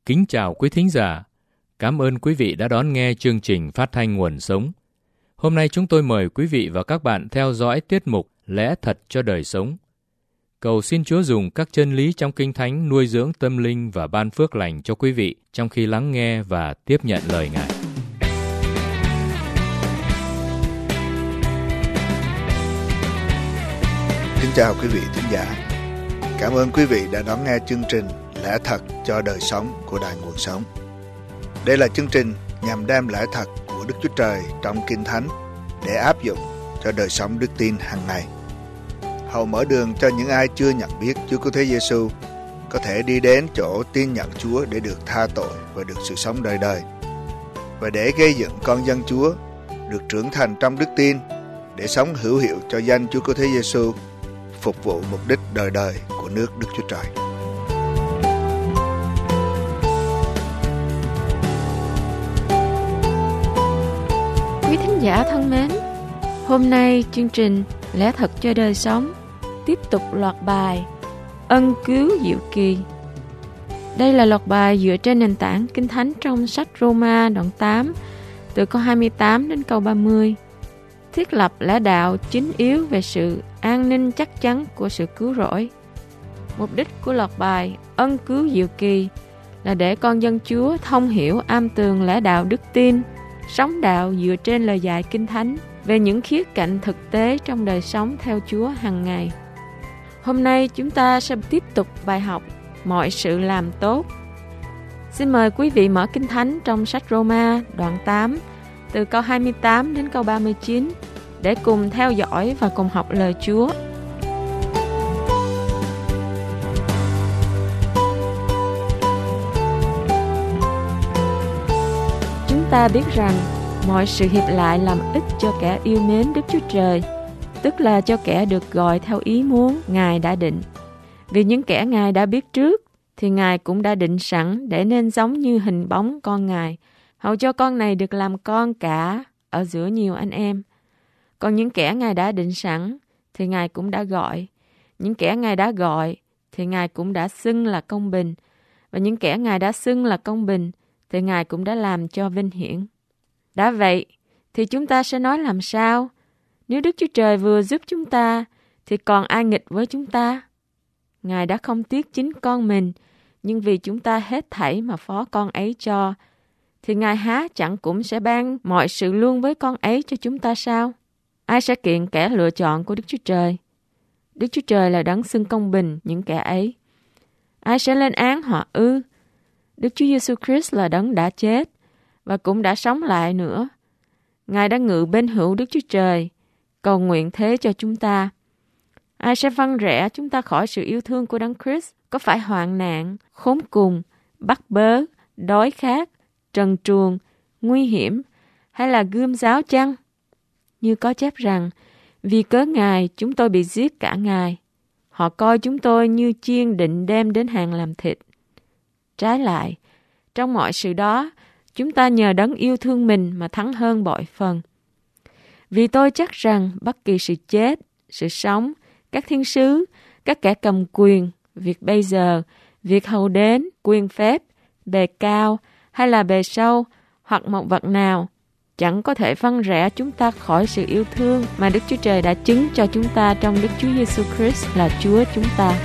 Kính chào quý thính giả. Cảm ơn quý vị đã đón nghe chương trình phát thanh Nguồn Sống. Hôm nay chúng tôi mời quý vị và các bạn theo dõi tiết mục Lẽ Thật cho Đời Sống. Cầu xin Chúa dùng các chân lý trong Kinh Thánh nuôi dưỡng tâm linh và ban phước lành cho quý vị trong khi lắng nghe và tiếp nhận lời Ngài. Kính chào quý vị thính giả. Cảm ơn quý vị đã đón nghe chương trình Lẽ Thật cho Đời Sống của Đài Nguồn Sống. Đây là chương trình nhằm đem lẽ thật của Đức Chúa Trời trong Kinh Thánh để áp dụng cho đời sống đức tin hàng ngày. Hầu mở đường cho những ai chưa nhận biết Chúa Cứu Thế Giêsu có thể đi đến chỗ tin nhận Chúa để được tha tội và được sự sống đời đời. Và để gây dựng con dân Chúa được trưởng thành trong đức tin để sống hữu hiệu cho danh Chúa Cứu Thế Giêsu, phục vụ mục đích đời đời của nước Đức Chúa Trời. Quý thính giả thân mến, hôm nay chương trình Lẽ Thật cho Đời Sống tiếp tục loạt bài Ân Cứu Diệu Kỳ. Đây là loạt bài dựa trên nền tảng Kinh Thánh trong sách Roma đoạn 8 từ câu 28 đến câu 30, thiết lập lẽ đạo chính yếu về sự an ninh chắc chắn của sự cứu rỗi. Mục đích của loạt bài Ân Cứu Diệu Kỳ là để con dân Chúa thông hiểu am tường lẽ đạo đức tin, sống đạo dựa trên lời dạy Kinh Thánh về những khía cạnh thực tế trong đời sống theo Chúa hàng ngày. Hôm nay chúng ta sẽ tiếp tục bài học Mọi sự làm tốt. Xin mời quý vị mở Kinh Thánh trong sách Roma đoạn 8 từ câu 28 đến câu 39 để cùng theo dõi và cùng học lời Chúa. Chúng ta biết rằng mọi sự hiệp lại làm ích cho kẻ yêu mến Đức Chúa Trời, tức là cho kẻ được gọi theo ý muốn Ngài đã định. Vì những kẻ Ngài đã biết trước, thì Ngài cũng đã định sẵn để nên giống như hình bóng con Ngài, hầu cho con này được làm con cả ở giữa nhiều anh em. Còn những kẻ Ngài đã định sẵn, thì Ngài cũng đã gọi. Những kẻ Ngài đã gọi, thì Ngài cũng đã xưng là công bình. Và những kẻ Ngài đã xưng là công bình, thì Ngài cũng đã làm cho vinh hiển. Đã vậy, thì chúng ta sẽ nói làm sao? Nếu Đức Chúa Trời vừa giúp chúng ta, thì còn ai nghịch với chúng ta? Ngài đã không tiếc chính con mình, nhưng vì chúng ta hết thảy mà phó con ấy cho, thì Ngài há chẳng cũng sẽ ban mọi sự luôn với con ấy cho chúng ta sao? Ai sẽ kiện kẻ lựa chọn của Đức Chúa Trời? Đức Chúa Trời là đấng xưng công bình những kẻ ấy. Ai sẽ lên án họ ư? Đức Chúa Giêsu Christ là đấng đã chết và cũng đã sống lại nữa. Ngài đã ngự bên hữu Đức Chúa Trời, cầu nguyện thế cho chúng ta. Ai sẽ vâng rẽ chúng ta khỏi sự yêu thương của đấng Christ? Có phải hoạn nạn, khốn cùng, bắt bớ, đói khát, trần truồng, nguy hiểm hay là gươm giáo chăng? Như có chép rằng, vì cớ Ngài chúng tôi bị giết cả ngày. Họ coi chúng tôi như chiên định đem đến hàng làm thịt. Trái lại, trong mọi sự đó, chúng ta nhờ đấng yêu thương mình mà thắng hơn bội phần. Vì tôi chắc rằng bất kỳ sự chết, sự sống, các thiên sứ, các kẻ cầm quyền, việc bây giờ, việc hầu đến, quyền phép, bề cao hay là bề sâu hoặc một vật nào, chẳng có thể vâng rẽ chúng ta khỏi sự yêu thương mà Đức Chúa Trời đã chứng cho chúng ta trong Đức Chúa Giêsu Christ là Chúa chúng ta.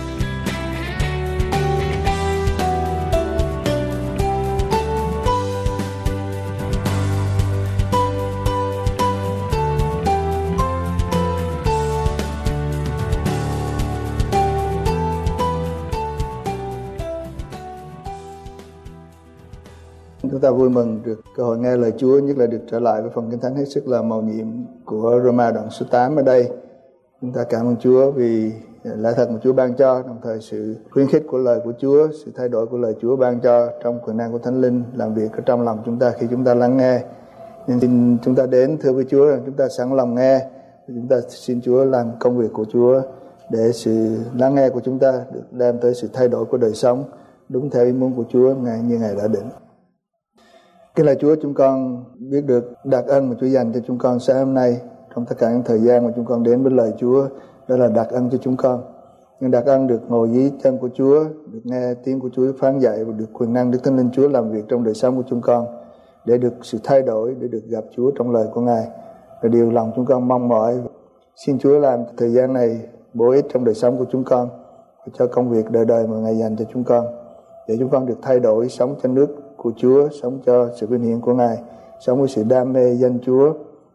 Chúng ta vui mừng được cơ hội nghe lời Chúa, nhất là được trở lại với phần Kinh Thánh hết sức là mầu nhiệm của Roma đoạn số 8 ở đây. Chúng ta cảm ơn Chúa vì lẽ thật mà Chúa ban cho, đồng thời sự khuyến khích của lời của Chúa, sự thay đổi của lời Chúa ban cho trong quyền năng của Thánh Linh làm việc ở trong lòng chúng ta khi chúng ta lắng nghe. Nên xin chúng ta đến thưa với Chúa rằng chúng ta sẵn lòng nghe. Chúng ta xin Chúa làm công việc của Chúa để sự lắng nghe của chúng ta được đem tới sự thay đổi của đời sống đúng theo ý muốn của Chúa như Ngài đã định. Kính lạy Chúa, chúng con biết được đặc ân mà Chúa dành cho chúng con sáng hôm nay trong tất cả những thời gian mà chúng con đến với lời Chúa, đó là đặc ân cho chúng con. nhưng đặc ân được ngồi dưới chân của Chúa, được nghe tiếng của Chúa phán dạy và được quyền năng Đức Thánh Linh Chúa làm việc trong đời sống của chúng con, để được sự thay đổi, để được gặp Chúa trong lời của Ngài, là điều lòng chúng con mong mỏi. Xin Chúa làm thời gian này bổ ích trong đời sống của chúng con và cho công việc đời đời mà Ngài dành cho chúng con, để chúng con được thay đổi, sống cho nước của Chúa, sống cho sự vinh hiển của Ngài, sống với sự đam mê danh Chúa,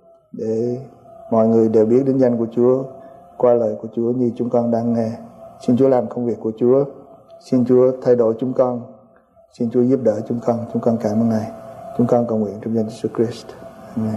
để mọi người đều biết đến danh của Chúa qua lời của Chúa như chúng con đang nghe. Xin Chúa làm công việc của Chúa, xin Chúa thay đổi chúng con, xin Chúa giúp đỡ chúng con cảm ơn Ngài. Chúng con cầu nguyện trong danh Jesus Christ. Amen.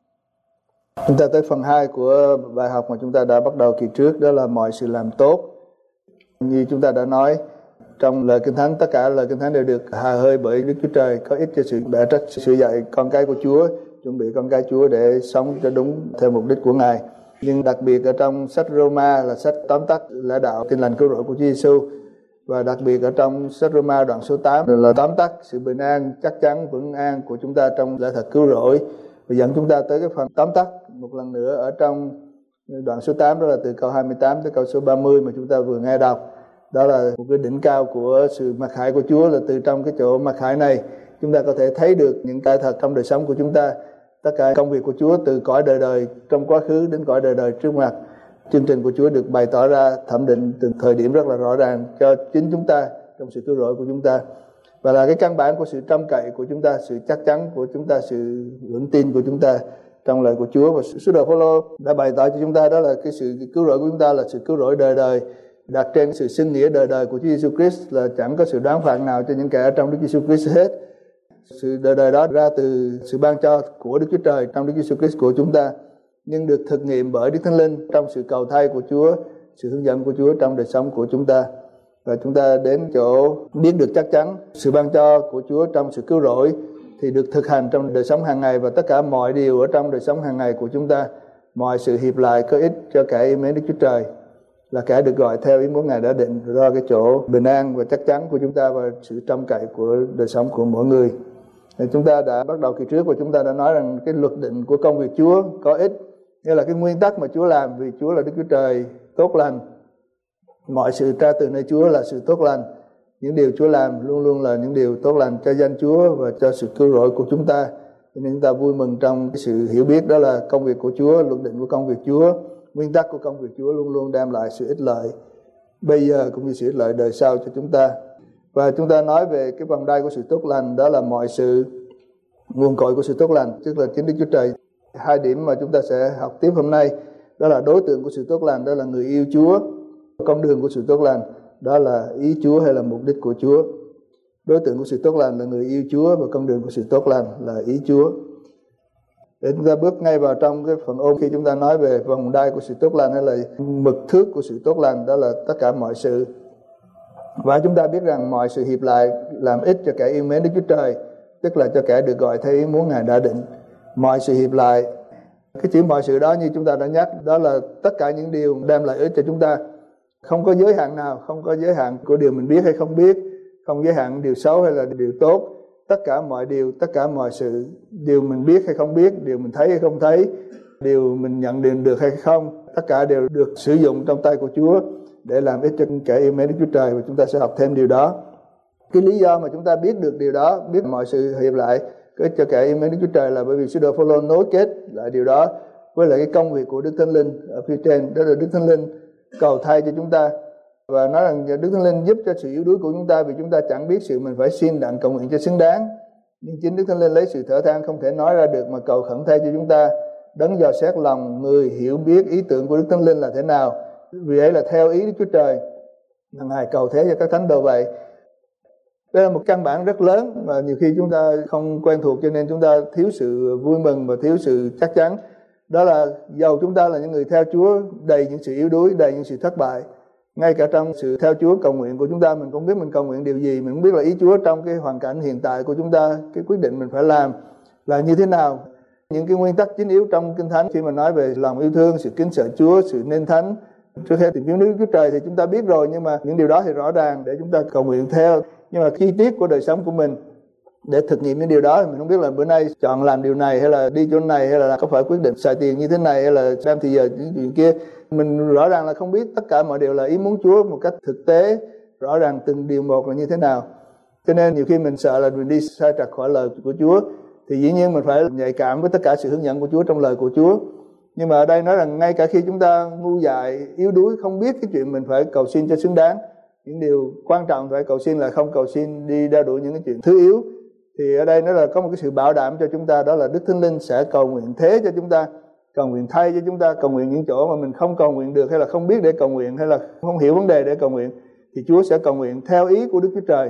Chúng ta tới phần 2 của bài học mà chúng ta đã bắt đầu kỳ trước, đó là mọi sự làm tốt. Như chúng ta đã nói trong lời Kinh Thánh, tất cả lời Kinh Thánh đều được hà hơi bởi Đức Chúa Trời, có ích cho sự bẻ trách, sự dạy con cái của Chúa, chuẩn bị con cái Chúa để sống cho đúng theo mục đích của Ngài. Nhưng đặc biệt ở trong sách Roma là sách tóm tắt lẽ đạo tin lành cứu rỗi của Chúa Giêsu, và đặc biệt ở trong sách Roma đoạn số 8 là tóm tắt sự bình an chắc chắn vững an của chúng ta trong lẽ thật cứu rỗi, và dẫn chúng ta tới cái phần tóm tắt một lần nữa ở trong đoạn số 8, đó là từ câu 28 tới câu số 30 mà chúng ta vừa nghe đọc. Đó là một cái đỉnh cao của sự mặc khải của Chúa, là từ trong cái chỗ mặc khải này chúng ta có thể thấy được những cái thật trong đời sống của chúng ta. Tất cả công việc của Chúa từ cõi đời đời trong quá khứ đến cõi đời đời trước mặt, chương trình của Chúa được bày tỏ ra, thẩm định từng thời điểm rất là rõ ràng cho chính chúng ta trong sự cứu rỗi của chúng ta, và là cái căn bản của sự trông cậy của chúng ta, sự chắc chắn của chúng ta, sự vững tin của chúng ta trong lời của Chúa. Và sứ đồ Phaolô đã bày tỏ cho chúng ta đó là cái sự cứu rỗi của chúng ta là sự cứu rỗi đời đời, đặt trên sự xưng nghĩa đời đời của Chúa Giêsu Christ, là chẳng có sự đoán phạt nào cho những kẻ ở trong Đức Giêsu Christ hết. Sự đời đời đó ra từ sự ban cho của Đức Chúa Trời trong Đức Giêsu Christ của chúng ta, nhưng được thực nghiệm bởi Đức Thánh Linh trong sự cầu thay của Chúa, sự hướng dẫn của Chúa trong đời sống của chúng ta. Và chúng ta đến chỗ biết được chắc chắn sự ban cho của Chúa trong sự cứu rỗi thì được thực hành trong đời sống hàng ngày, và tất cả mọi điều ở trong đời sống hàng ngày của chúng ta, mọi sự hiệp lại có ích cho kẻ yêu mến Đức Chúa Trời, là kẻ được gọi theo ý muốn Ngài đã định, do cái chỗ bình an và chắc chắn của chúng ta và sự trông cậy của đời sống của mỗi người. Chúng ta đã bắt đầu kỳ trước và chúng ta đã nói rằng cái luật định của công việc Chúa có ích, nghĩa là cái nguyên tắc mà Chúa làm, vì Chúa là Đức Chúa Trời tốt lành. Mọi sự ra từ nơi Chúa là sự tốt lành. Những điều Chúa làm luôn luôn là những điều tốt lành cho danh Chúa và cho sự cứu rỗi của chúng ta. Cho nên chúng ta vui mừng trong cái sự hiểu biết đó là công việc của Chúa, luật định của công việc Chúa, nguyên tắc của công việc Chúa luôn luôn đem lại sự ích lợi bây giờ cũng như sự ích lợi đời sau cho chúng ta. Và chúng ta nói về cái vòng đai của sự tốt lành, đó là mọi sự nguồn cội của sự tốt lành, tức là chính Đức Chúa Trời. Hai điểm mà chúng ta sẽ học tiếp hôm nay, đó là đối tượng của sự tốt lành, đó là người yêu Chúa. Con đường của sự tốt lành, đó là ý Chúa hay là mục đích của Chúa. Đối tượng của sự tốt lành là người yêu Chúa, và con đường của sự tốt lành là ý Chúa. Để chúng ta bước ngay vào trong cái phần ôn, khi chúng ta nói về vòng đai của sự tốt lành hay là mực thước của sự tốt lành, đó là tất cả mọi sự. Và chúng ta biết rằng mọi sự hiệp lại làm ích cho kẻ yêu mến Đức Chúa Trời, tức là cho kẻ được gọi theo ý muốn Ngài đã định. Mọi sự hiệp lại, cái chữ mọi sự đó như chúng ta đã nhắc, đó là tất cả những điều đem lại ích cho chúng ta. Không có giới hạn nào, không có giới hạn của điều mình biết hay không biết, không giới hạn điều xấu hay là điều tốt. Tất cả mọi điều, tất cả mọi sự, điều mình biết hay không biết, điều mình thấy hay không thấy, điều mình nhận được hay không, tất cả đều được sử dụng trong tay của Chúa để làm ích cho kẻ yêu mến Đức Chúa Trời, và chúng ta sẽ học thêm điều đó. Cái lý do mà chúng ta biết được điều đó, biết mọi sự hiệp lại có ích cho kẻ yêu mến Đức Chúa Trời là bởi vì sứ đồ Phaolô nối kết lại điều đó với lại cái công việc của Đức Thánh Linh ở phía trên, đó là Đức Thánh Linh cầu thay cho chúng ta, và nói rằng Đức Thánh Linh giúp cho sự yếu đuối của chúng ta, vì chúng ta chẳng biết sự mình phải xin đặng cầu nguyện cho xứng đáng, nhưng chính Đức Thánh Linh lấy sự thở than không thể nói ra được mà cầu khẩn thay cho chúng ta. Đấng dò xét lòng người hiểu biết ý tưởng của Đức Thánh Linh là thế nào, vì ấy là theo ý Đức Chúa Trời là Ngài cầu thế cho các thánh đồ vậy. Đây là một căn bản rất lớn mà nhiều khi chúng ta không quen thuộc, cho nên chúng ta thiếu sự vui mừng và thiếu sự chắc chắn. Đó là dầu chúng ta là những người theo Chúa đầy những sự yếu đuối, đầy những sự thất bại, ngay cả trong sự theo Chúa cầu nguyện của chúng ta, mình không biết mình cầu nguyện điều gì, mình không biết là ý Chúa trong cái hoàn cảnh hiện tại của chúng ta, cái quyết định mình phải làm là như thế nào. Những cái nguyên tắc chính yếu trong Kinh Thánh khi mà nói về lòng yêu thương, sự kính sợ Chúa, sự nên thánh, trước hết tìm kiếm Đức Chúa Trời thì chúng ta biết rồi, nhưng mà những điều đó thì rõ ràng để chúng ta cầu nguyện theo. Nhưng mà chi tiết của đời sống của mình để thực nghiệm những điều đó, mình không biết là bữa nay chọn làm điều này hay là đi chỗ này, hay là có phải quyết định xài tiền như thế này, hay là đem thì giờ những chuyện kia, Mình rõ ràng là không biết tất cả mọi điều là ý muốn Chúa một cách thực tế, rõ ràng từng điều một là như thế nào. Cho nên nhiều khi mình sợ là mình đi sai trật khỏi lời của Chúa, thì dĩ nhiên mình phải nhạy cảm với tất cả sự hướng dẫn của Chúa trong lời của Chúa. Nhưng mà ở đây nói rằng ngay cả khi chúng ta ngu dại, yếu đuối, không biết cái chuyện mình phải cầu xin cho xứng đáng, những điều quan trọng phải cầu xin là không cầu xin đi đeo đuổi những cái chuyện thứ yếu, thì ở đây nó là có một cái sự bảo đảm cho chúng ta, đó là Đức Thánh Linh sẽ cầu nguyện thế cho chúng ta, cầu nguyện thay cho chúng ta, cầu nguyện những chỗ mà mình không cầu nguyện được, hay là không biết để cầu nguyện, hay là không hiểu vấn đề để cầu nguyện, thì Chúa sẽ cầu nguyện theo ý của Đức Chúa Trời.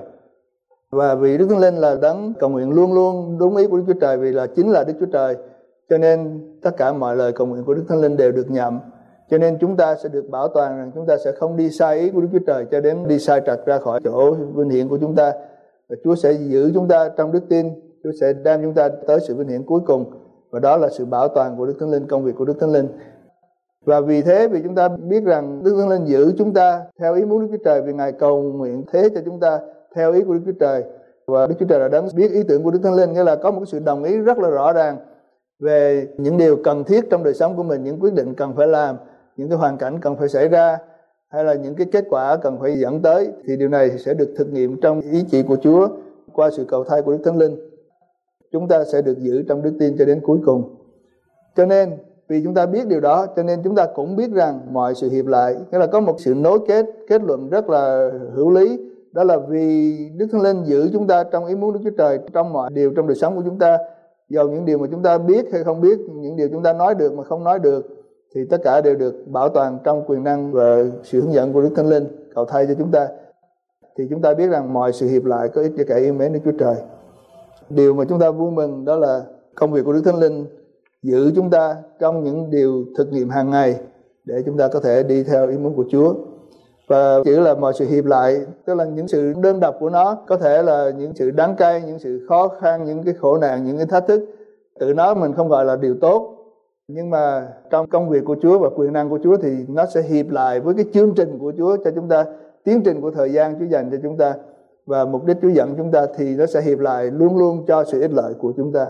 Và vì Đức Thánh Linh là đấng cầu nguyện luôn luôn đúng ý của Đức Chúa Trời, vì là chính là Đức Chúa Trời, cho nên tất cả mọi lời cầu nguyện của Đức Thánh Linh đều được nhậm. Cho nên chúng ta sẽ được bảo toàn rằng chúng ta sẽ không đi sai ý của Đức Chúa Trời cho đến đi sai trật ra khỏi chỗ vinh hiển của chúng ta. Và Chúa sẽ giữ chúng ta trong đức tin, Chúa sẽ đem chúng ta tới sự vinh hiển cuối cùng, và đó là sự bảo toàn của Đức Thánh Linh, công việc của Đức Thánh Linh. Và vì thế, vì chúng ta biết rằng Đức Thánh Linh giữ chúng ta theo ý muốn Đức Chúa Trời, vì Ngài cầu nguyện thế cho chúng ta theo ý của Đức Chúa Trời. Và Đức Chúa Trời là đấng biết ý tưởng của Đức Thánh Linh, nghĩa là có một sự đồng ý rất là rõ ràng về những điều cần thiết trong đời sống của mình, những quyết định cần phải làm, những cái hoàn cảnh cần phải xảy ra, hay là những cái kết quả cần phải dẫn tới, thì điều này sẽ được thực nghiệm trong ý chỉ của Chúa qua sự cầu thay của Đức Thánh Linh. Chúng ta sẽ được giữ trong đức tin cho đến cuối cùng. Cho nên vì chúng ta biết điều đó, cho nên chúng ta cũng biết rằng mọi sự hiệp lại, nghĩa là có một sự nối kết luận rất là hữu lý, đó là vì Đức Thánh Linh giữ chúng ta trong ý muốn Đức Chúa Trời trong mọi điều trong đời sống của chúng ta, dầu những điều mà chúng ta biết hay không biết, những điều chúng ta nói được mà không nói được, thì tất cả đều được bảo toàn trong quyền năng và sự hướng dẫn của Đức Thánh Linh cầu thay cho chúng ta. Thì chúng ta biết rằng mọi sự hiệp lại có ích cho kẻ yêu mến Đức Chúa Trời. Điều mà chúng ta vui mừng đó là công việc của Đức Thánh Linh giữ chúng ta trong những điều thực nghiệm hàng ngày để chúng ta có thể đi theo ý muốn của Chúa. Và chữ là mọi sự hiệp lại, tức là những sự đơn độc của nó, có thể là những sự đắng cay, những sự khó khăn, những cái khổ nạn, những cái thách thức. Tự nó mình không gọi là điều tốt, nhưng mà trong công việc của Chúa và quyền năng của Chúa thì nó sẽ hiệp lại với cái chương trình của Chúa cho chúng ta, tiến trình của thời gian Chúa dành cho chúng ta và mục đích Chúa dẫn chúng ta, thì nó sẽ hiệp lại luôn luôn cho sự ích lợi của chúng ta.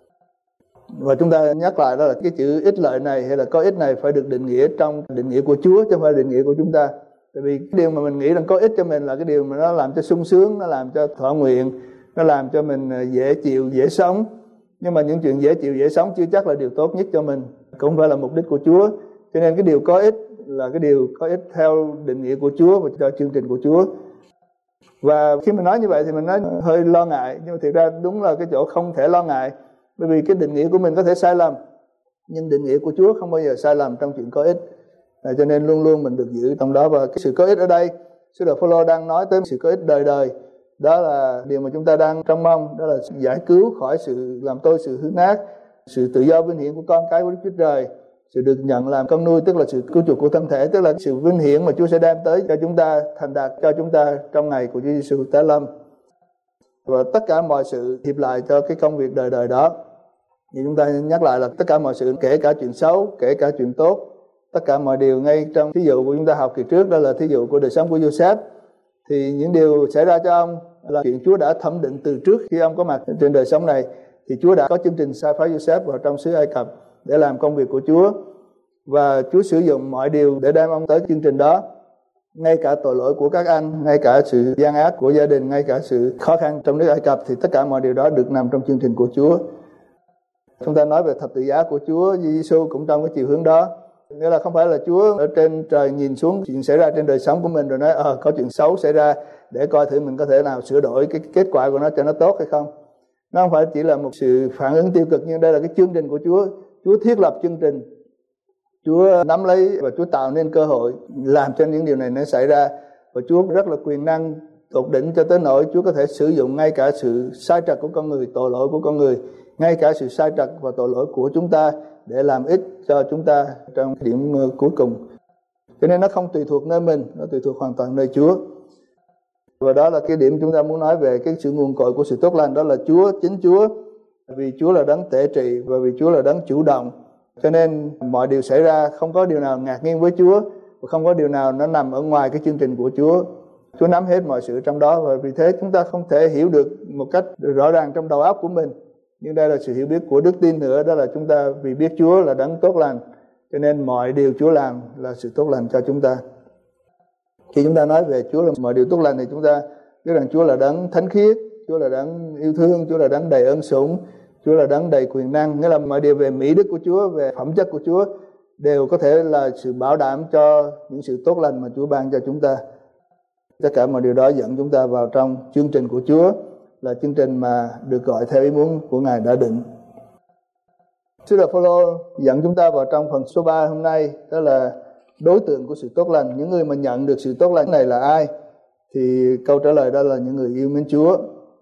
Và chúng ta nhắc lại đó là cái chữ ích lợi này hay là có ích này phải được định nghĩa trong định nghĩa của Chúa chứ không phải định nghĩa của chúng ta. Tại vì cái điều mà mình nghĩ rằng có ích cho mình là cái điều mà nó làm cho sung sướng, nó làm cho thỏa nguyện, nó làm cho mình dễ chịu, dễ sống. Nhưng mà những chuyện dễ chịu, dễ sống chưa chắc là điều tốt nhất cho mình, cũng không phải là mục đích của Chúa. Cho nên cái điều có ích là cái điều có ích theo định nghĩa của Chúa và cho chương trình của Chúa. Và khi mình nói như vậy thì mình nói hơi lo ngại, nhưng mà thực ra đúng là cái chỗ không thể lo ngại, bởi vì cái định nghĩa của mình có thể sai lầm, nhưng định nghĩa của Chúa không bao giờ sai lầm trong chuyện có ích. Cho nên luôn luôn mình được giữ trong đó. Và cái sự có ích ở đây, Sứ đồ Phao-lô đang nói tới sự có ích đời đời. Đó là điều mà chúng ta đang trông mong, đó là giải cứu khỏi sự làm tôi sự hư nát, sự tự do vinh hiển của con cái của Đức Chúa Trời, sự được nhận làm con nuôi, tức là sự cứu chuộc của thân thể, tức là sự vinh hiển mà Chúa sẽ đem tới cho chúng ta, thành đạt cho chúng ta trong ngày của Chúa Giêsu tái lâm. Và tất cả mọi sự hiệp lại cho cái công việc đời đời đó. Như chúng ta nhắc lại là tất cả mọi sự, kể cả chuyện xấu, kể cả chuyện tốt, tất cả mọi điều. Ngay trong thí dụ của chúng ta học kỳ trước, đó là thí dụ của đời sống của Joseph, thì những điều xảy ra cho ông là chuyện Chúa đã thẩm định từ trước khi ông có mặt trên đời sống này. Thì Chúa đã có chương trình sai phái Joseph vào trong xứ Ai Cập để làm công việc của Chúa, và Chúa sử dụng mọi điều để đem ông tới chương trình đó. Ngay cả tội lỗi của các anh, ngay cả sự gian ác của gia đình, ngay cả sự khó khăn trong nước Ai Cập, thì tất cả mọi điều đó được nằm trong chương trình của Chúa. Chúng ta nói về thập tự giá của Chúa Giêsu cũng trong cái chiều hướng đó. Nghĩa là không phải là Chúa ở trên trời nhìn xuống chuyện xảy ra trên đời sống của mình rồi nói có chuyện xấu xảy ra để coi thử mình có thể nào sửa đổi cái kết quả của nó cho nó tốt hay không. Nó không phải chỉ là một sự phản ứng tiêu cực, nhưng đây là cái chương trình của Chúa. Chúa thiết lập chương trình, Chúa nắm lấy và Chúa tạo nên cơ hội làm cho những điều này nó xảy ra. Và Chúa rất là quyền năng tột đỉnh cho tới nỗi Chúa có thể sử dụng ngay cả sự sai trật của con người, tội lỗi của con người, ngay cả sự sai trật và tội lỗi của chúng ta để làm ích cho chúng ta trong điểm cuối cùng. Cho nên nó không tùy thuộc nơi mình, nó tùy thuộc hoàn toàn nơi Chúa. Và đó là cái điểm chúng ta muốn nói về cái sự nguồn cội của sự tốt lành, đó là Chúa, chính Chúa. Vì Chúa là đấng tể trị và vì Chúa là đấng chủ động, cho nên mọi điều xảy ra không có điều nào ngạc nhiên với Chúa, và không có điều nào nó nằm ở ngoài cái chương trình của Chúa. Chúa nắm hết mọi sự trong đó, và vì thế chúng ta không thể hiểu được một cách rõ ràng trong đầu óc của mình. Nhưng đây là sự hiểu biết của đức tin nữa, đó là chúng ta vì biết Chúa là đấng tốt lành, cho nên mọi điều Chúa làm là sự tốt lành cho chúng ta. Khi chúng ta nói về Chúa là mọi điều tốt lành thì chúng ta biết rằng Chúa là đấng thánh khiết, Chúa là đấng yêu thương, Chúa là đấng đầy ân sủng, Chúa là đấng đầy quyền năng. Nghĩa là mọi điều về mỹ đức của Chúa, về phẩm chất của Chúa đều có thể là sự bảo đảm cho những sự tốt lành mà Chúa ban cho chúng ta. Tất cả mọi điều đó dẫn chúng ta vào trong chương trình của Chúa, là chương trình mà được gọi theo ý muốn của Ngài đã định. Sứ đồ Phôlô dẫn chúng ta vào trong phần số 3 hôm nay, đó là đối tượng của sự tốt lành. Những người mà nhận được sự tốt lành này là ai? Thì câu trả lời đó là những người yêu mến Chúa.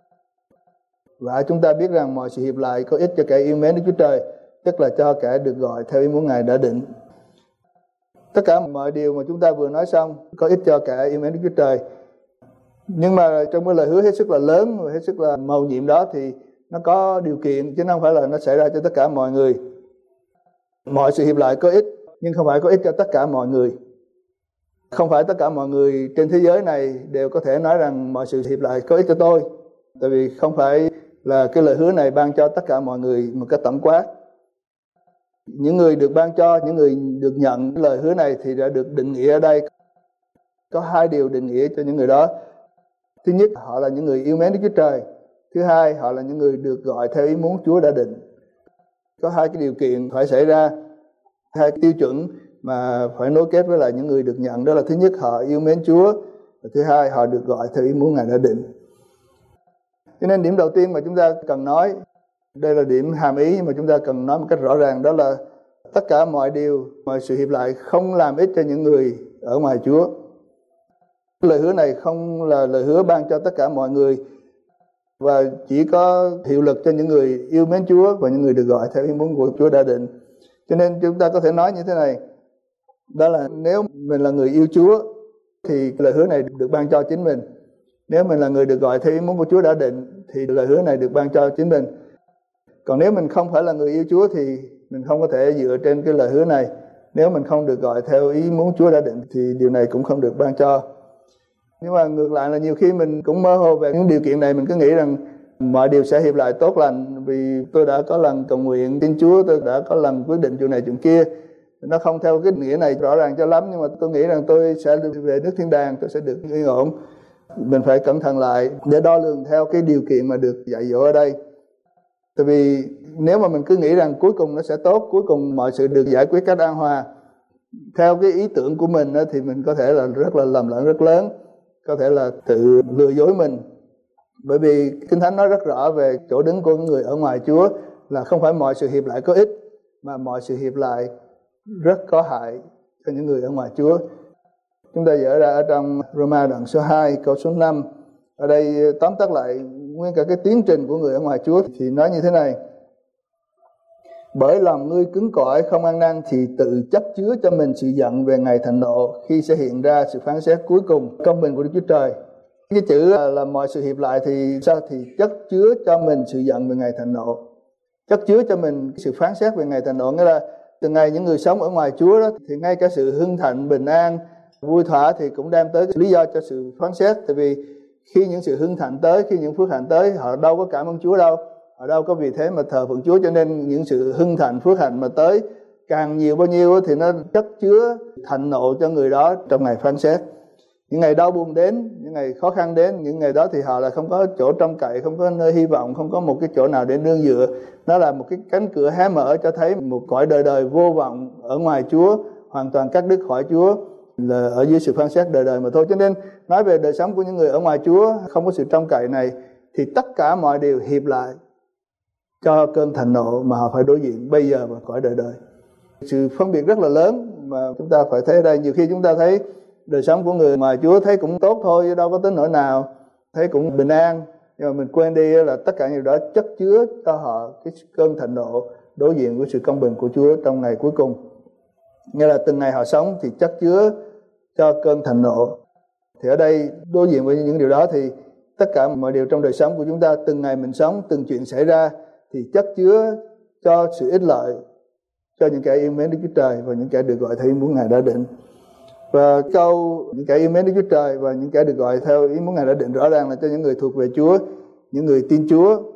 Và chúng ta biết rằng mọi sự hiệp lại có ích cho kẻ yêu mến Đức Chúa Trời, tức là cho kẻ được gọi theo ý muốn Ngài đã định. Tất cả mọi điều mà chúng ta vừa nói xong có ích cho kẻ yêu mến Đức Chúa Trời. Nhưng mà trong cái lời hứa hết sức là lớn và hết sức là mầu nhiệm đó thì nó có điều kiện, chứ không phải là nó xảy ra cho tất cả mọi người. Mọi sự hiệp lại có ích, nhưng không phải có ích cho tất cả mọi người. Không phải tất cả mọi người trên thế giới này đều có thể nói rằng mọi sự hiệp lại có ích cho tôi. Tại vì không phải là cái lời hứa này ban cho tất cả mọi người một cách tổng quát. Những người được ban cho, những người được nhận lời hứa này thì đã được định nghĩa ở đây. Có hai điều định nghĩa cho những người đó. Thứ nhất, họ là những người yêu mến Đức Chúa Trời. Thứ hai, họ là những người được gọi theo ý muốn Chúa đã định. Có hai cái điều kiện phải xảy ra, hai tiêu chuẩn mà phải nối kết với lại những người được nhận. Đó là thứ nhất, họ yêu mến Chúa. Và thứ hai, họ được gọi theo ý muốn Ngài đã định. Cho nên điểm đầu tiên mà chúng ta cần nói, đây là điểm hàm ý mà chúng ta cần nói một cách rõ ràng, đó là tất cả mọi điều, mọi sự hiệp lại không làm ích cho những người ở ngoài Chúa. Lời hứa này không là lời hứa ban cho tất cả mọi người, và chỉ có hiệu lực cho những người yêu mến Chúa và những người được gọi theo ý muốn của Chúa đã định. Cho nên chúng ta có thể nói như thế này, đó là nếu mình là người yêu Chúa thì lời hứa này được ban cho chính mình. Nếu mình là người được gọi theo ý muốn của Chúa đã định thì lời hứa này được ban cho chính mình. Còn nếu mình không phải là người yêu Chúa thì mình không có thể dựa trên cái lời hứa này. Nếu mình không được gọi theo ý muốn Chúa đã định thì điều này cũng không được ban cho. Nhưng mà ngược lại là nhiều khi mình cũng mơ hồ về những điều kiện này, mình cứ nghĩ rằng mọi điều sẽ hiệp lại tốt lành vì tôi đã có lần cầu nguyện tin Chúa, tôi đã có lần quyết định chuyện này chuyện kia. Nó không theo cái nghĩa này rõ ràng cho lắm, nhưng mà tôi nghĩ rằng tôi sẽ được về nước thiên đàng, tôi sẽ được yên ổn. Mình phải cẩn thận lại để đo lường theo cái điều kiện mà được dạy dỗ ở đây. Tại vì nếu mà mình cứ nghĩ rằng cuối cùng nó sẽ tốt, cuối cùng mọi sự được giải quyết cách an hòa theo cái ý tưởng của mình thì mình có thể là rất là lầm lẫn rất lớn, có thể là tự lừa dối mình. Bởi vì Kinh Thánh nói rất rõ về chỗ đứng của người ở ngoài Chúa là không phải mọi sự hiệp lại có ích, mà mọi sự hiệp lại rất có hại cho những người ở ngoài Chúa. Chúng ta dở ra ở trong Roma đoạn số 2 câu số 5. Ở đây tóm tắt lại nguyên cả cái tiến trình của người ở ngoài Chúa thì nói như thế này: bởi lòng ngươi cứng cỏi không ăn năn thì tự chất chứa cho mình sự giận về ngày thạnh nộ, khi sẽ hiện ra sự phán xét cuối cùng công bình của Đức Chúa Trời. Cái chữ là mọi sự hiệp lại thì sao? Thì chất chứa cho mình sự giận về ngày thạnh nộ, chất chứa cho mình sự phán xét về ngày thạnh nộ. Nghĩa là từ ngày những người sống ở ngoài Chúa đó thì ngay cả sự hưng thạnh, bình an, vui thỏa thì cũng đem tới cái lý do cho sự phán xét. Tại vì khi những sự hưng thạnh tới, khi những phước hạnh tới, họ đâu có cảm ơn Chúa đâu, họ đâu có vì thế mà thờ phượng Chúa. Cho nên những sự hưng thạnh, phước hạnh mà tới càng nhiều bao nhiêu thì nó chất chứa thạnh nộ cho người đó trong ngày phán xét. Những ngày đau buồn đến, những ngày khó khăn đến, những ngày đó thì họ là không có chỗ trông cậy, không có nơi hy vọng, không có một cái chỗ nào để nương dựa. Nó là một cái cánh cửa hé mở cho thấy một cõi đời đời vô vọng ở ngoài Chúa, hoàn toàn cắt đứt khỏi Chúa, là ở dưới sự phán xét đời đời mà thôi. Cho nên nói về đời sống của những người ở ngoài Chúa không có sự trông cậy này thì tất cả mọi điều hiệp lại cho cơn thạnh nộ mà họ phải đối diện bây giờ và cõi đời đời. Sự phân biệt rất là lớn mà chúng ta phải thấy ở đây. Nhiều khi chúng ta thấy đời sống của người ngoài Chúa thấy cũng tốt thôi, đâu có tới nỗi nào, thấy cũng bình an, nhưng mà mình quên đi là tất cả những đó chất chứa cho họ cái cơn thạnh nộ đối diện với sự công bình của Chúa trong ngày cuối cùng. Nghĩa là từng ngày họ sống thì chất chứa cho cơn thạnh nộ. Thì ở đây đối diện với những điều đó thì tất cả mọi điều trong đời sống của chúng ta, từng ngày mình sống, từng chuyện xảy ra thì chất chứa cho sự ích lợi cho những kẻ yêu mến Đức Chúa Trời và những kẻ được gọi theo ý muốn Ngài đã định. Và câu những kẻ yêu mến Đức Chúa Trời và những kẻ được gọi theo ý muốn Ngài đã định rõ ràng là cho những người thuộc về Chúa, những người tin Chúa,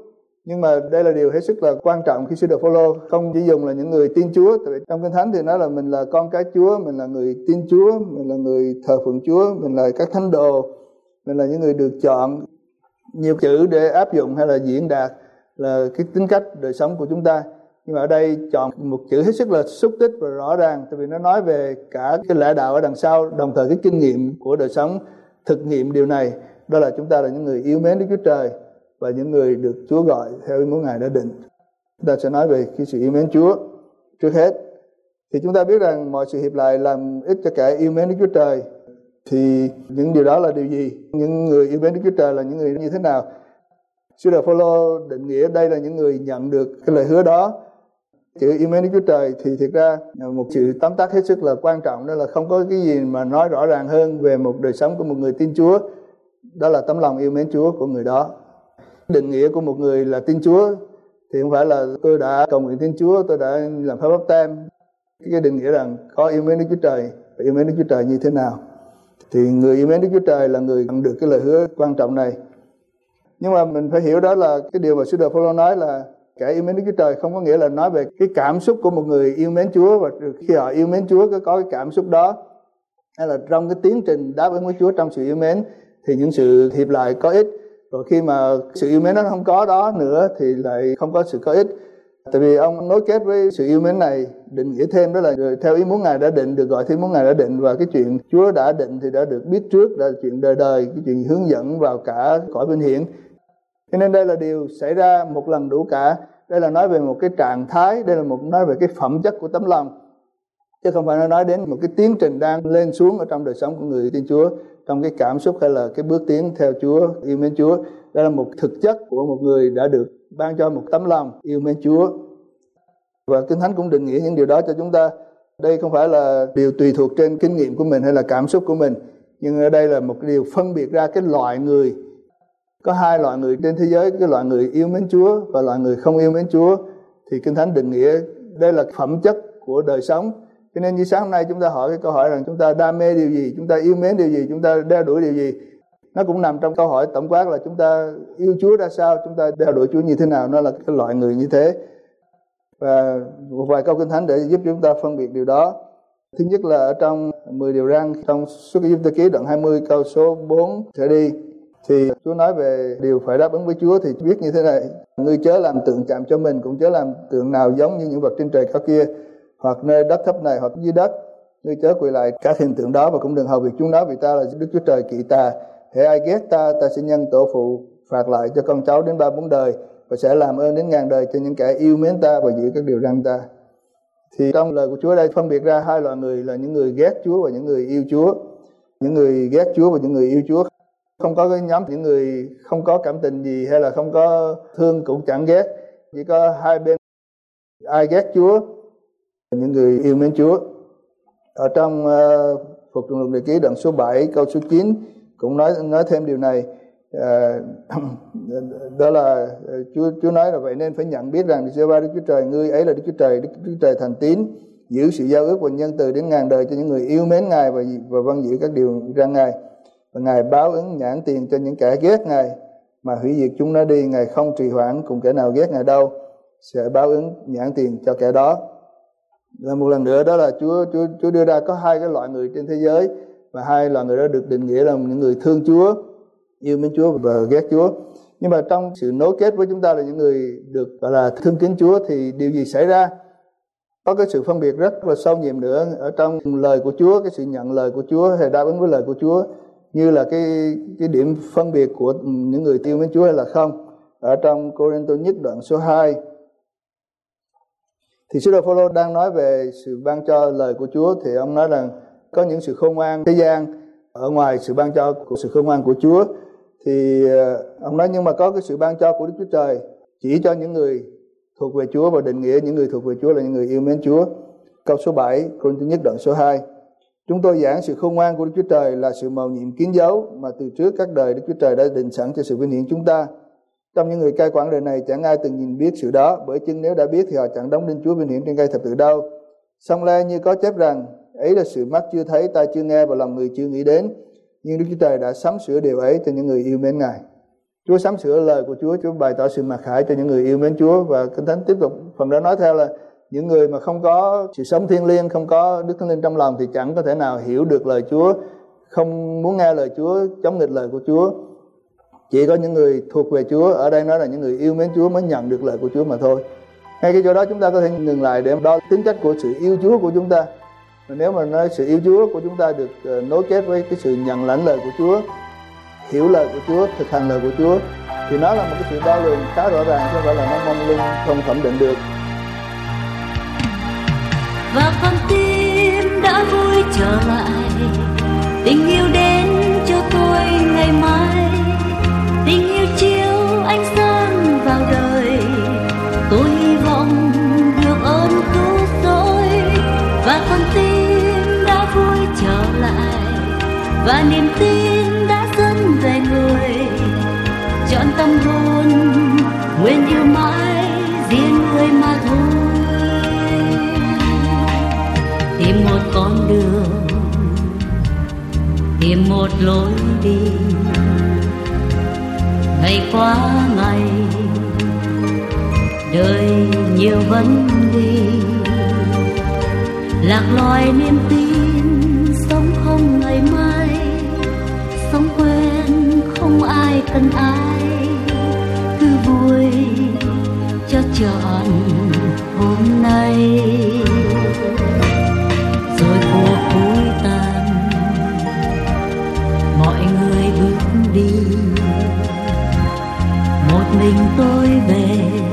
Nhưng mà đây là điều hết sức là quan trọng khi sứ đồ Phaolô không chỉ dùng là những người tin Chúa, tại vì trong Kinh Thánh thì nói là mình là con cái Chúa, mình là người tin Chúa, mình là người thờ phượng Chúa, mình là các thánh đồ, mình là những người được chọn. Nhiều chữ để áp dụng hay là diễn đạt là cái tính cách đời sống của chúng ta. Nhưng mà ở đây chọn một chữ hết sức là xúc tích và rõ ràng, tại vì nó nói về cả cái lẽ đạo ở đằng sau, đồng thời cái kinh nghiệm của đời sống thực nghiệm điều này, đó là chúng ta là những người yêu mến Đức Chúa Trời và những người được Chúa gọi theo ý muốn Ngài đã định. Chúng ta sẽ nói về cái sự yêu mến Chúa trước hết. Thì chúng ta biết rằng mọi sự hiệp lại làm ích cho kẻ yêu mến Đức Chúa Trời. Thì những điều đó là điều gì? Những người yêu mến Đức Chúa Trời là những người như thế nào? Sứ đồ Phaolô định nghĩa đây là những người nhận được cái lời hứa đó. Chữ yêu mến Đức Chúa Trời thì thực ra một sự tóm tắt hết sức là quan trọng, đó là không có cái gì mà nói rõ ràng hơn về một đời sống của một người tin Chúa. Đó là tấm lòng yêu mến Chúa của người đó. Định nghĩa của một người là tin Chúa thì không phải là tôi đã cầu nguyện tin Chúa, tôi đã làm phép báp têm. Cái định nghĩa rằng có yêu mến Đức Chúa Trời và yêu mến Đức Chúa Trời như thế nào. Thì người yêu mến Đức Chúa Trời là người nhận được cái lời hứa quan trọng này. Nhưng mà mình phải hiểu đó là cái điều mà sứ đồ Phaolô nói là kẻ yêu mến Đức Chúa Trời không có nghĩa là nói về cái cảm xúc của một người yêu mến Chúa, và khi họ yêu mến Chúa có cái cảm xúc đó, hay là trong cái tiến trình đáp ứng với Chúa trong sự yêu mến thì những sự hiệp lại có ích. Rồi khi mà sự yêu mến nó không có đó nữa thì lại không có sự có ích. Tại vì ông nối kết với sự yêu mến này, định nghĩa thêm đó là theo ý muốn Ngài đã định, được gọi theo ý muốn Ngài đã định, và cái chuyện Chúa đã định thì đã được biết trước, là chuyện đời đời, cái chuyện hướng dẫn vào cả cõi vinh hiển. Cho nên đây là điều xảy ra một lần đủ cả. Đây là nói về một cái trạng thái, đây là nói về cái phẩm chất của tấm lòng, chứ không phải nói đến một cái tiến trình đang lên xuống ở trong đời sống của người tin Chúa, trong cái cảm xúc hay là cái bước tiến theo Chúa, yêu mến Chúa. Đây là một thực chất của một người đã được ban cho một tấm lòng yêu mến Chúa. Và Kinh Thánh cũng định nghĩa những điều đó cho chúng ta. Đây không phải là điều tùy thuộc trên kinh nghiệm của mình hay là cảm xúc của mình, nhưng ở đây là một cái điều phân biệt ra cái loại người. Có hai loại người trên thế giới, cái loại người yêu mến Chúa và loại người không yêu mến Chúa. Thì Kinh Thánh định nghĩa đây là phẩm chất của đời sống. Cho nên như sáng hôm nay chúng ta hỏi cái câu hỏi rằng chúng ta đam mê điều gì, chúng ta yêu mến điều gì, chúng ta đeo đuổi điều gì. Nó cũng nằm trong câu hỏi tổng quát là chúng ta yêu Chúa ra sao, chúng ta đeo đuổi Chúa như thế nào. Nó là cái loại người như thế. Và một vài câu Kinh Thánh để giúp chúng ta phân biệt điều đó. Thứ nhất là ở trong 10 điều răn, trong Xuất Ai-cập ký đoạn 20 câu số 4 trở đi, thì Chúa nói về điều phải đáp ứng với Chúa thì viết như thế này: ngươi chớ làm tượng chạm cho mình, cũng chớ làm tượng nào giống như những vật trên trời cao kia, hoặc nơi đất thấp này, hoặc dưới đất. Ngươi chớ quỳ lại các hình tượng đó, và cũng đừng hầu việc chúng nó, vì ta là Đức Chúa Trời kỵ ta. Hễ ai ghét ta, ta sẽ nhân tổ phụ phạt lại cho con cháu đến 3-4 đời, và sẽ làm ơn đến ngàn đời cho những kẻ yêu mến ta và giữ các điều răn ta. Thì trong lời của Chúa đây phân biệt ra hai loại người là những người ghét Chúa và những người yêu Chúa. Những người ghét Chúa và những người yêu Chúa. Không có cái nhóm những người không có cảm tình gì hay là không có thương cũng chẳng ghét. Chỉ có hai bên, ai ghét Chúa, những người yêu mến Chúa. Ở trong Phục Trường Luật Đề Ký đoạn số 7 câu số 9 cũng nói thêm điều này. Đó là Chúa nói là vậy nên phải nhận biết rằng Giê-hô-va Đức Chúa Trời ngươi ấy là Đức Chúa Trời, Đức Chúa Trời thành tín, giữ sự giao ước và nhân từ đến ngàn đời cho những người yêu mến Ngài và vâng giữ các điều răn Ngài. Và Ngài báo ứng nhãn tiền cho những kẻ ghét Ngài mà hủy diệt chúng nó đi. Ngài không trì hoãn cùng kẻ nào ghét Ngài đâu, sẽ báo ứng nhãn tiền cho kẻ đó. Và một lần nữa đó là Chúa đưa ra có hai cái loại người trên thế giới, và hai loại người đó được định nghĩa là những người thương Chúa, yêu mến Chúa và ghét Chúa. Nhưng mà trong sự nối kết với chúng ta là những người được gọi là thương kính Chúa thì điều gì xảy ra? Có cái sự phân biệt rất là sâu nhiệm nữa ở trong lời của Chúa, cái sự nhận lời của Chúa hay đáp ứng với lời của Chúa, như là cái điểm phân biệt của những người yêu mến Chúa hay là không. Ở trong Cô-rinh-tô nhất đoạn số 2 thì sứ đồ Phaolô đang nói về sự ban cho lời của Chúa, thì ông nói rằng có những sự khôn ngoan thế gian ở ngoài sự ban cho của sự khôn ngoan của Chúa. Thì ông nói nhưng mà có cái sự ban cho của Đức Chúa Trời chỉ cho những người thuộc về Chúa, và định nghĩa những người thuộc về Chúa là những người yêu mến Chúa. Câu số 7 Cô-rinh-tô nhất đoạn số 2: chúng tôi giảng sự khôn ngoan của Đức Chúa Trời là sự mầu nhiệm kín dấu mà từ trước các đời Đức Chúa Trời đã định sẵn cho sự vinh hiển chúng ta. Trong những người cai quản đời này chẳng ai từng nhìn biết sự đó, bởi chừng nếu đã biết thì họ chẳng đóng đinh Chúa vinh hiển trên cây thập tự đâu. Song le như có chép rằng ấy là sự mắt chưa thấy, tai chưa nghe và lòng người chưa nghĩ đến, nhưng Đức Chúa Trời đã sắm sửa điều ấy cho những người yêu mến Ngài. Chúa sắm sửa lời của Chúa, Chúa bày tỏ sự mặc khải cho những người yêu mến Chúa. Và Kinh Thánh tiếp tục phần đó nói theo là những người mà không có sự sống thiêng liêng, không có Đức Thánh Linh trong lòng thì chẳng có thể nào hiểu được lời Chúa, không muốn nghe lời Chúa, chống nghịch lời của Chúa. Chỉ có những người thuộc về Chúa, ở đây nói là những người yêu mến Chúa mới nhận được lời của Chúa mà thôi. Ngay cái chỗ đó chúng ta có thể ngừng lại để đo tính chất của sự yêu Chúa của chúng ta. Nếu mà nói sự yêu Chúa của chúng ta được nối kết với cái sự nhận lãnh lời của Chúa, hiểu lời của Chúa, thực hành lời của Chúa, thì nó là một cái sự đo lường khá rõ ràng, chứ không phải là nó mông lung không thẩm định được. Và con tim đã vui trở lại, tình yêu đến cho tôi ngày mai, tình yêu chiếu ánh sáng vào đời, tôi hy vọng được ơn cứu rỗi. Và con tim đã vui trở lại, và niềm tin đã dẫn về người, chọn tâm hồn nguyện yêu mãi riêng người mà thôi. Tìm một con đường, tìm một lối đi, ngày qua ngày đời nhiều vấn đề, lạc loài niềm tin sống không ngày mai, sống quên không ai cần ai, cứ vui cho trọn hôm nay. Rồi cuộc cuối tàn, mọi người bước đi, một mình tôi về,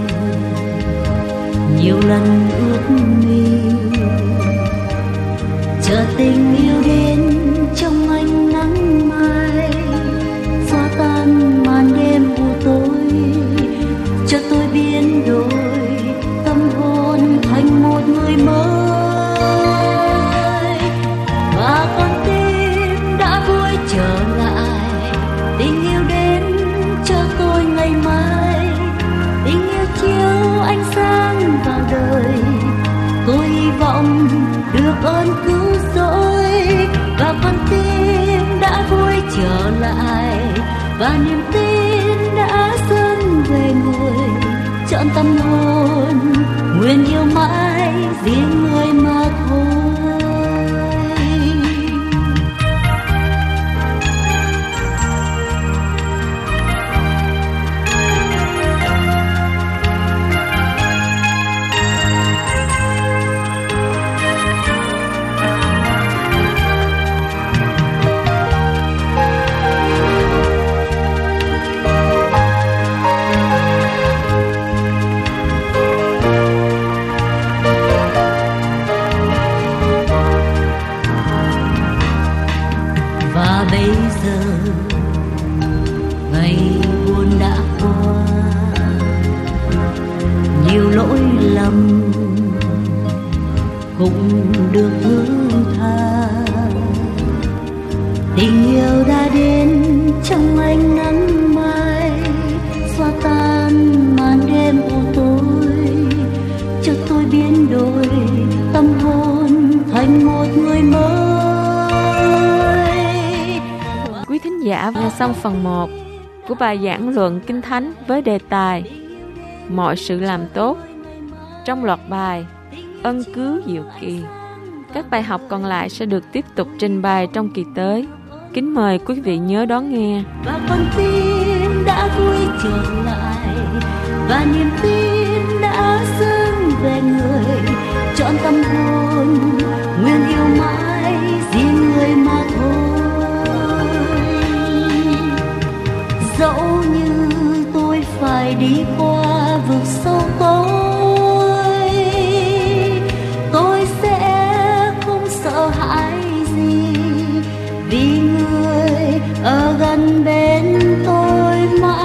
nhiều lần ước mi, chờ tình yêu đến trong ánh nắng mai, xóa tan màn đêm u tối, cho tôi biến đổi tâm hồn thành một người mới. Và con tim đã vui trở lại, tình yêu đến cho tôi ngày mai, tình yêu chiếu ánh sáng vào đời, tôi hy vọng được ơn cứu rỗi. Và con tim đã vui trở lại, và niềm tin đã dâng về người, chọn tâm hồn nguyện yêu mãi riêng người mà thôi. Ngày buồn đã qua, nhiều lỗi lầm cũng được hương tha, tình yêu đã đến trong ánh nắng mai, xóa tan màn đêm u tối, cho tôi biến đổi tâm hồn thành một người mới. Quý thính giả nghe xong phần 1 của bài giảng luận Kinh Thánh với đề tài Mọi sự làm tốt trong loạt bài Ân cứu diệu kỳ. Các bài học còn lại sẽ được tiếp tục trình bày trong kỳ tới. Kính mời quý vị nhớ đón nghe. Và con tim đã vui trở lại, và niềm tin đã dâng về người, chọn tâm hồn nguyện yêu mãi riêng người mà thôi. Dẫu như tôi phải đi qua vực sâu tôi sẽ không sợ hãi gì, vì người ở gần bên tôi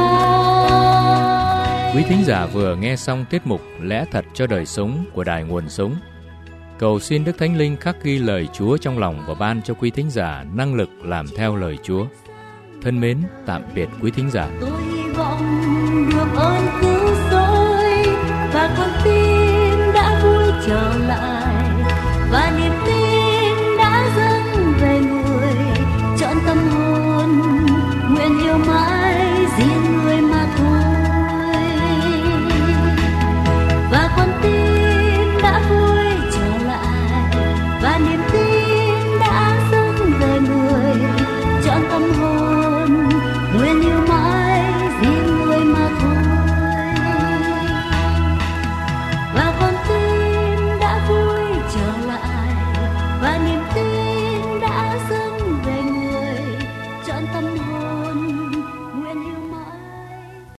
mãi. Quý thính giả vừa nghe xong tiết mục Lẽ Thật cho Đời Sống của Đài Nguồn Sống. Cầu xin Đức Thánh Linh khắc ghi lời Chúa trong lòng và ban cho quý thính giả năng lực làm theo lời Chúa. Thân mến, tạm biệt quý thính giả. Tôi hy vọng được ơn